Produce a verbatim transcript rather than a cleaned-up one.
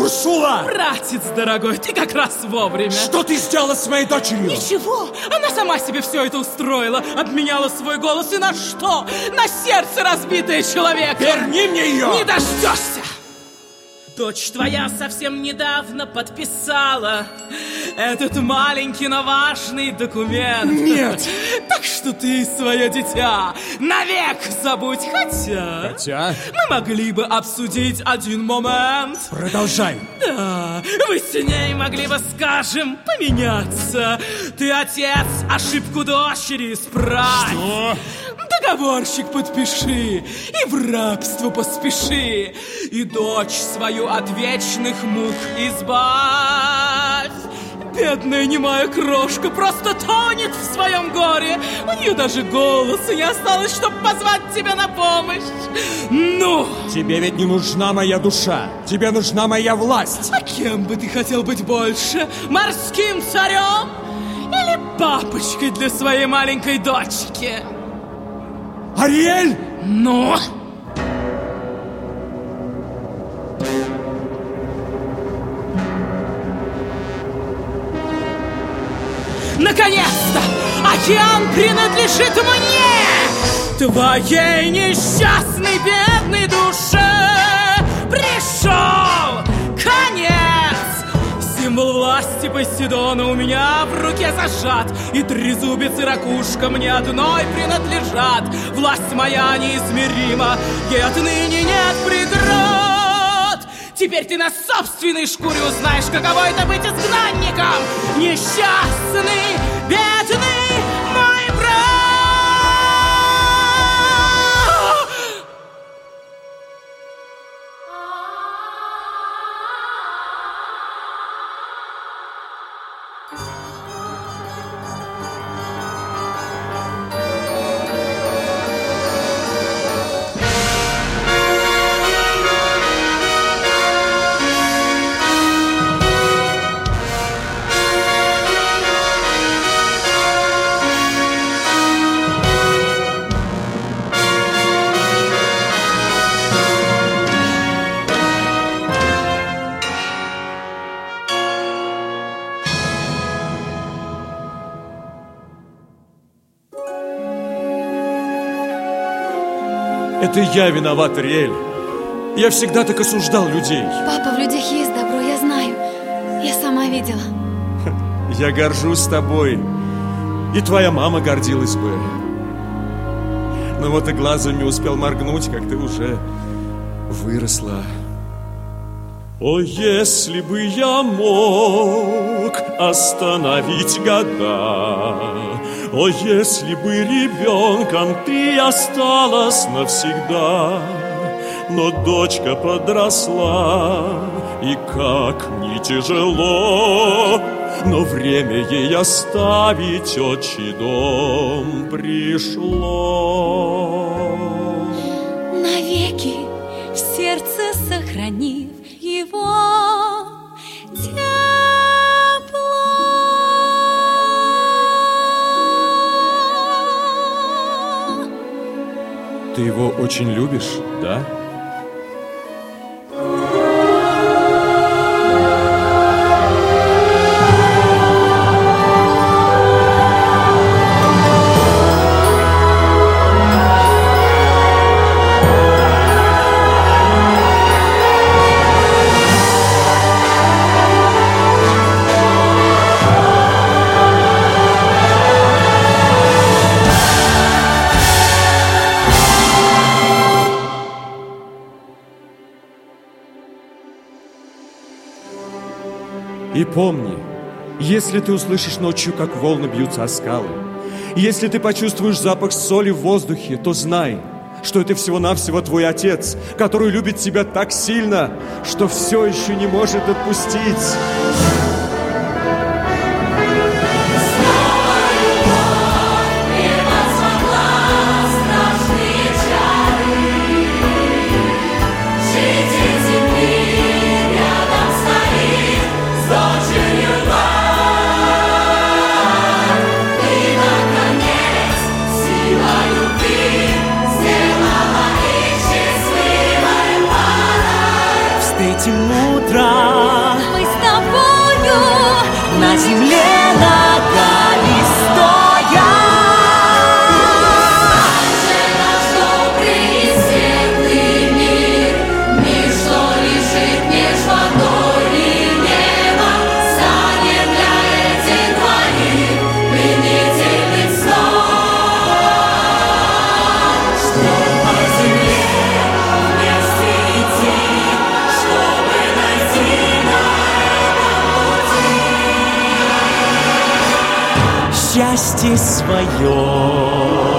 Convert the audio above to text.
Урсула! Братец дорогой, ты как раз вовремя. Что ты сделала с моей дочерью? Ничего, она сама себе все это устроила. Обменяла свой голос и на что? На сердце разбитое человека. Верни мне ее! Не дождешься! Дочь твоя совсем недавно подписала этот маленький, но важный документ. Нет! Так что ты свое дитя навек забудь. Хотя... Хотя? Мы могли бы обсудить один момент. Продолжай. Да, вы с ней могли бы, скажем, поменяться. Ты, отец, ошибку дочери исправь. Что? Договорщик подпиши, и в рабство поспеши, и дочь свою от вечных мук избавь. Бедная немая крошка просто тонет в своем горе. У нее даже голоса не осталось, чтобы позвать тебя на помощь. Ну? Тебе ведь не нужна моя душа. Тебе нужна моя власть. А кем бы ты хотел быть больше? Морским царем? Или папочкой для своей маленькой дочки? Ариэль! Ну? Наконец-то! Океан принадлежит мне! Твоей несчастной бедной душе пришел конец! Символ власти Посейдона у меня в руке зажат, и трезубец и ракушка мне одной принадлежат. Власть моя неизмерима, ей отныне нет преград. Теперь ты на собственной шкуре узнаешь, каково это быть изгнанником. Несчастный, бедный мой брат. Это я виноват, Ариэль. Я всегда так осуждал людей. Папа, в людях есть добро, я знаю. Я сама видела. Я горжусь тобой. И твоя мама гордилась бы. Но вот и глазом не успел моргнуть, как ты уже выросла. О, если бы я мог остановить года, о, если бы ребенком ты осталась навсегда. Но дочка подросла, и как не тяжело, но время ей оставить отчий дом пришло. Навеки в сердце сохранив его тепло. Ты его очень любишь, да? И помни, если ты услышишь ночью, как волны бьются о скалы, если ты почувствуешь запах соли в воздухе, то знай, что это всего-навсего твой отец, который любит тебя так сильно, что все еще не может отпустить. Встретим утро Мы с тобою на земле ногами стоя. же наш добрый и светлый мир, мир, что лежит меж водой и небом, станет для этих двоих пленительным сном. Что по земле вместе идти, чтобы найти на этом пути Счастье свое